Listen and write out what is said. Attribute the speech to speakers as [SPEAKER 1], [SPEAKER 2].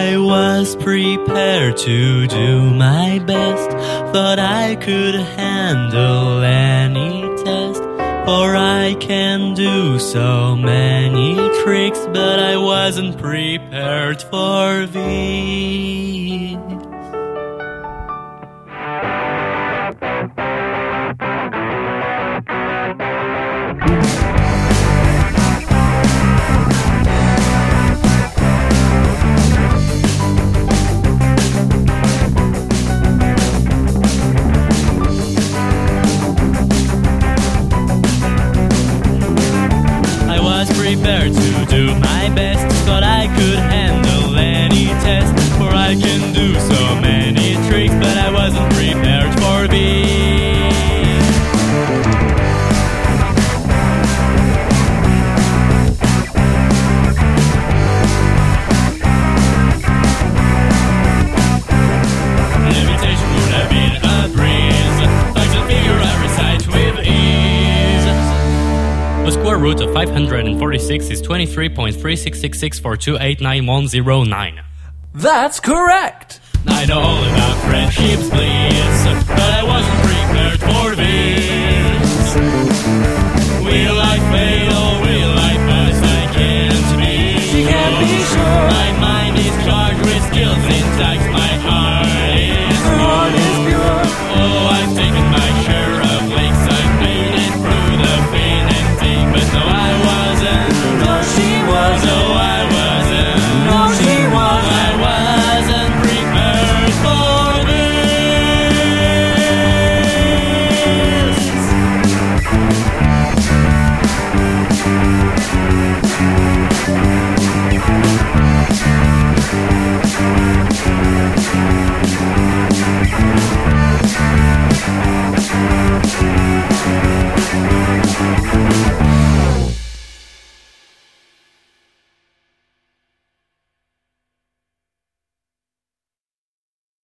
[SPEAKER 1] I was prepared to do my best. Thought I could handle any test, for I can do so many tricks, but I wasn't prepared for these. Prepared to do my best, thought I could handle any test, for I can do so many tricks, but I wasn't prepared for these. Levitation would have been a breeze, like the figure I recite with ease. The square root of 546 is 23.366642899109.
[SPEAKER 2] That's correct!
[SPEAKER 1] I know all about friendships, please, but I wasn't prepared for this.